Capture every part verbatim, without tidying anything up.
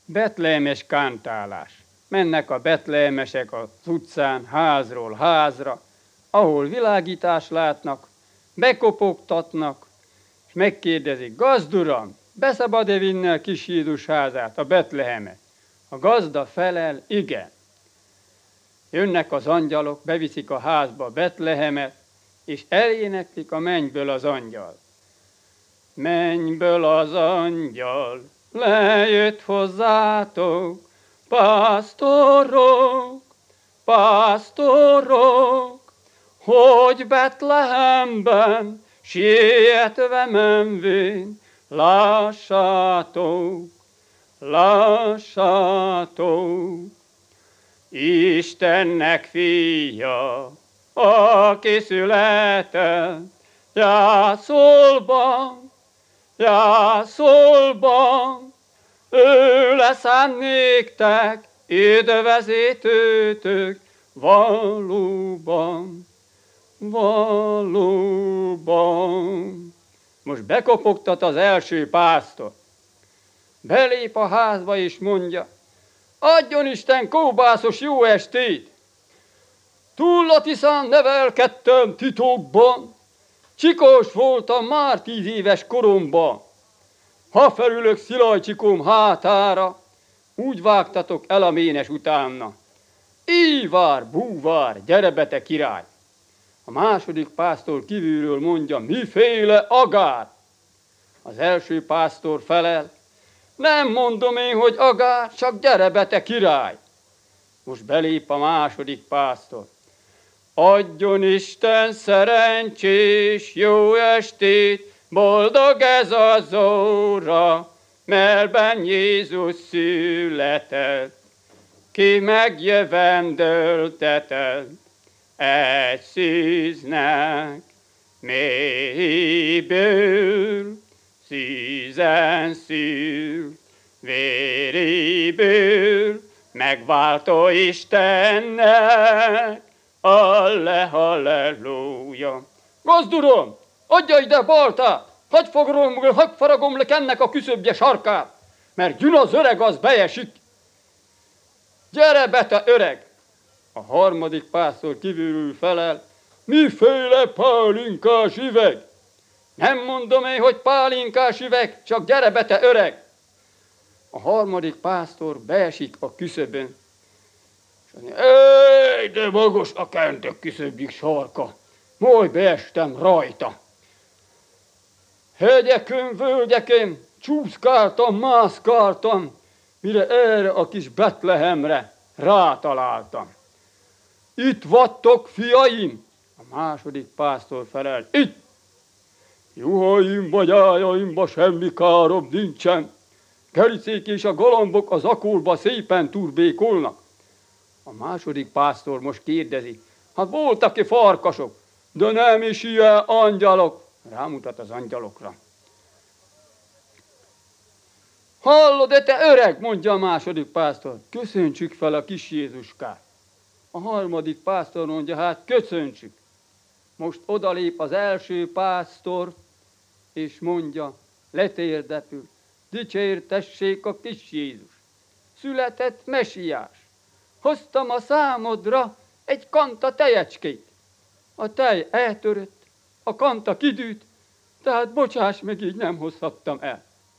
Betlehemes kántálás. Mennek a betlehemesek az utcán, házról házra, ahol világítást látnak, bekopogtatnak, és megkérdezik, gazduram, beszabad-e vinni a kis Jézus házát, a Betlehemet? A gazda felel, igen. Jönnek az angyalok, beviszik a házba a Betlehemet, és eléneklik a mennyből az angyal. Mennyből az angyal lejött hozzátok, pásztorok, pásztorok, hogy Betlehemben sietve menvén, lássátok, lássátok. Istennek fia, aki született, jászolban, jászolban, ő lesz néktek, üdvözítőtök, valóban, valóban. Most bekopogtat az első pásztor. Belép a házba és mondja, adjon Isten kóbászos jó estét! Túllatiszán nevelkedtem titokban, csikós voltam már tíz éves koromban. Ha felülök szilajcsikom hátára, úgy vágtatok el a ménes utána. Ívár, búvár, gyere be te király! A második pásztor kívülről mondja, miféle agár? Az első pásztor felel, nem mondom én, hogy agár, csak gyere be te király! Most belép a második pásztor. Adjon Isten szerencsés jó estét, boldog ez az óra, melben Jézus született, ki megjövendöltetett egy szűznek mélyből, szűzen szűrt véréből, megváltó Istennek, alle, halleluja. Gazdurom, adja ide baltát, hagy fogom, hagy faragom le ennek a küszöbje sarkát, mert gyűn az öreg, az beesik. Gyere be, te öreg! A harmadik pásztor kívülül felel, miféle pálinkás üveg? Nem mondom én, hogy pálinkás üveg, csak gyere be, te öreg! A harmadik pásztor beesik a küszöbön. Éj, de magas a kentök küszöbjük sarka, majd beestem rajta. Hegyekön, völgyeken csúszkáltam, mászkáltam, mire erre a kis Betlehemre rátaláltam. Itt vattok, fiaim? A második pásztor felel, itt! Juhaimba, gyájaimba semmi károm nincsen. Kericék és a galambok az akolba szépen turbékolnak. A második pásztor most kérdezi, hát voltak-e farkasok, de nem is ilyen angyalok. Rámutat az angyalokra. Hallod-e, te öreg, mondja a második pásztor, köszöntsük fel a kis Jézuskát. A harmadik pásztor mondja, hát köszöntsük. Most odalép az első pásztor, és mondja, letérdepül, dicsértessék a kis Jézus. Született mesiás. Hoztam a számodra egy kanta tejecskét. A tej eltörött, a kanta kidűt, tehát bocsáss meg, így nem hozhattam el.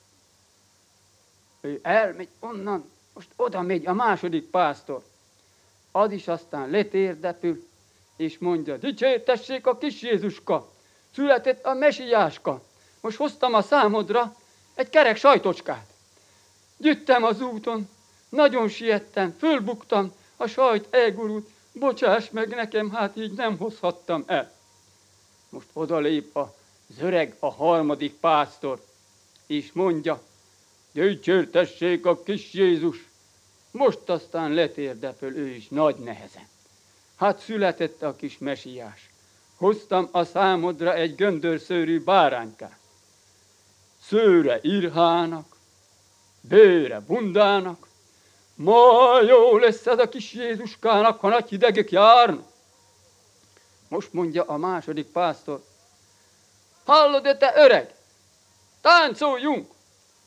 Ő elmegy onnan, most oda megy a második pásztor. Az is aztán letérdepül, és mondja, dicsértessék a kis Jézuska, született a mesiáska. Most hoztam a számodra egy kerek sajtocskát. Gyüttem az úton, nagyon siettem, fölbuktam, a sajt elgurult, bocsáss meg nekem, hát így nem hozhattam el. Most odalép az öreg, a harmadik pásztor, és mondja, dicsértessék a kis Jézus. Most aztán letérdepül ő is nagy nehezen. Hát született a kis mesiás. Hoztam a számodra egy göndörszőrű báránykát. Szőre irhának, bőre bundának, ma jó lesz ez a kis Jézuskának, ha nagy hidegek járnak. Most mondja a második pásztor, hallod-e, te öreg, táncoljunk!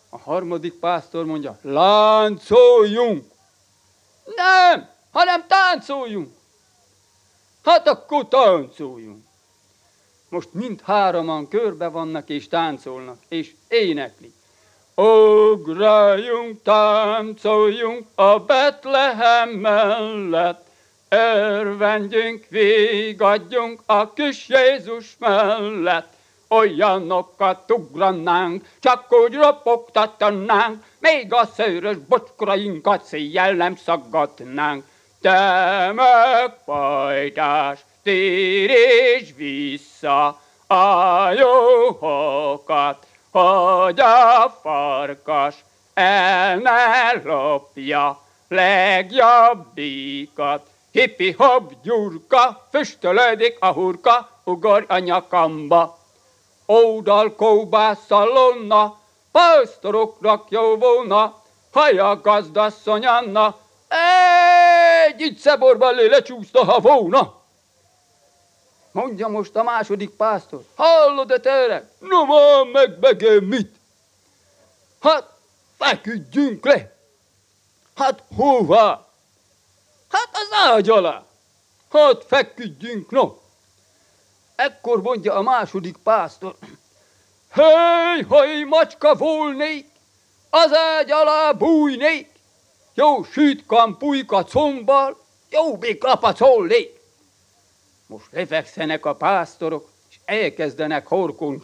A harmadik pásztor mondja, láncoljunk! Nem, hanem táncoljunk! Hát akkor táncoljunk! Most mindhároman körbe vannak és táncolnak, és éneklik. Ugráljunk, táncoljunk a Betlehem mellett, örvendjünk, vigadjunk a kis Jézus mellett. Olyanokat ugranánk, csak úgy ropogtatnánk, még a szőrös bocskorainkat széjjel nem szaggatnánk. Te megfajtás, téríts vissza a juhokat, hogy a farkas el ne lopja legjobbikat. Hippi-hopp, gyurka, füstölődik a hurka, ugorj a nyakamba. Ódal, kóbász, szalonna, pásztoroknak jó volna, haja gazdasszony Anna, egy itt szeborban lé lecsúszta, ha volna. Mondja most a második pásztor, hallod-e te öreg? No már meg megem mit? Hát feküdjünk le. Hát hová? Hát az ágy alá. Hát feküdjünk, no. Ekkor mondja a második pásztor, hely, ha én macska volnék, az ágy alá bújnék, jó sütkam pulyka combal, jó béklapacolnék. Most lefekszenek a pásztorok, és elkezdenek horkolni.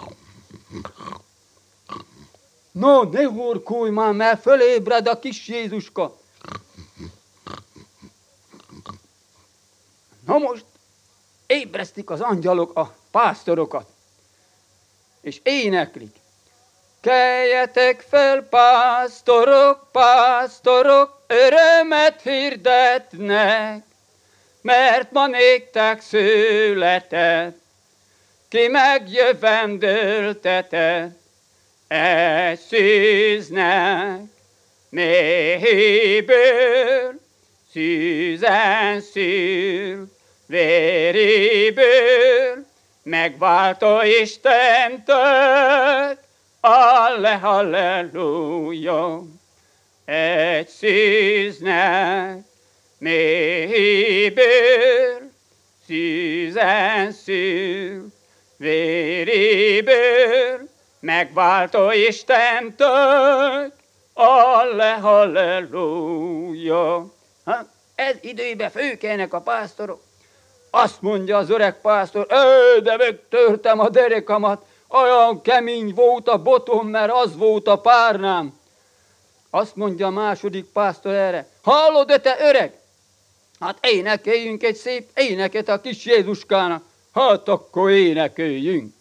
No, ne horkolj már, mert fölébred a kis Jézuska. Na most ébresztik az angyalok a pásztorokat, és éneklik. Keljetek fel, pásztorok, pásztorok, örömet hirdetnek, mert ma néktek született, ki megjövendöltetett, e szűznek méhéből, szűzen szűr, véréből, megváltó Istentől, alle, halleluja, egy szűznek méhéből, szűzen szűr, véréből, megváltó Istentől, alle, halleluja. Ha, ez időben főkelnek a pásztorok. Azt mondja az öreg pásztor, ő, de megtörtem a derekamat, olyan kemény volt a botom, mert az volt a párnám. Azt mondja a második pásztor erre, hallod-e te öreg? Hát énekeljünk egy szép éneket a kis Jézuskának. Hát akkor énekeljünk.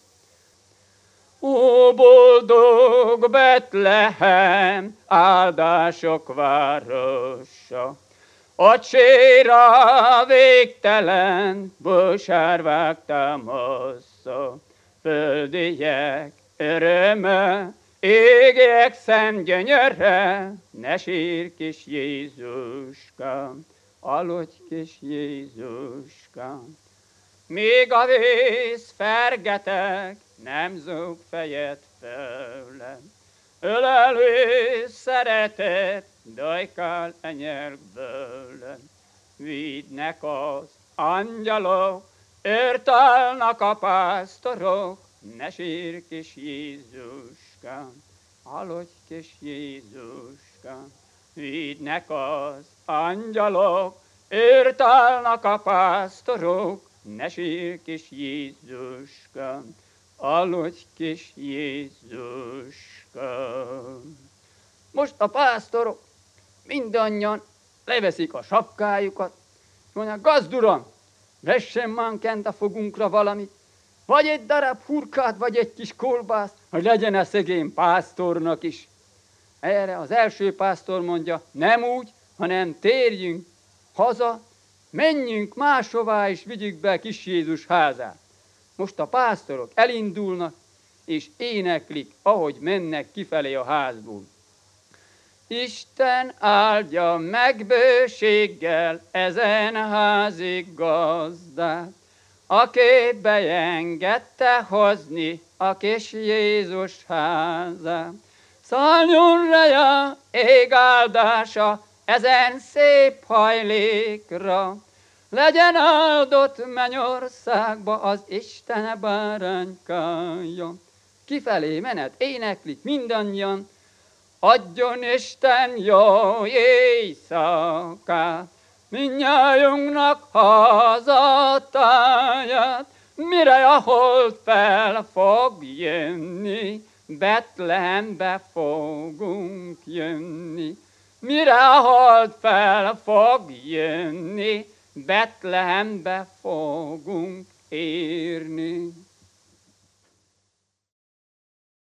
Ó, boldog Betlehem, áldások városa, a cséra végtelen, bosárvák támasza, földiek öröme, égiek szent gyönyörre, ne sír kis Jézuskám, aludj kis Jézuskám. Míg a víz fergetek, nem zúg fejed fölem, ölelő szeretet, dajkál enyerkből. Vidnek az angyalok, őrtálnak a pásztorok, ne sír kis Jézuskám, aludj kis Jézuskám. Vidnek az angyalok, őrtálnak a pásztorok, ne sír kis Jézuskám, aludj kis Jézuskám. Most a pásztorok mindannyian leveszik a sapkájukat, és mondják, gazduram, vessen már kent a fogunkra valamit, vagy egy darab hurkát, vagy egy kis kolbászt, hogy legyen a szegény pásztornak is. Erre az első pásztor mondja, nem úgy, hanem térjünk haza, menjünk máshová, és vigyük be a kis Jézus házát. Most a pásztorok elindulnak, és éneklik, ahogy mennek kifelé a házból. Isten áldja meg bőséggel ezen házi gazdát, aki beengedte hozni a kis Jézus házát. Szálljon reja, ég áldása ezen szép hajlékra. Legyen áldott mennyországba az Isten báránykája. Kifelé menet éneklik mindannyian, adjon Isten jó éjszakát, mindnyájunknak hazatáját, mire a hold fel fog jönni, Betlehembe fogunk jönni. Mire a hold fel fog jönni, Betlehembe fogunk érni.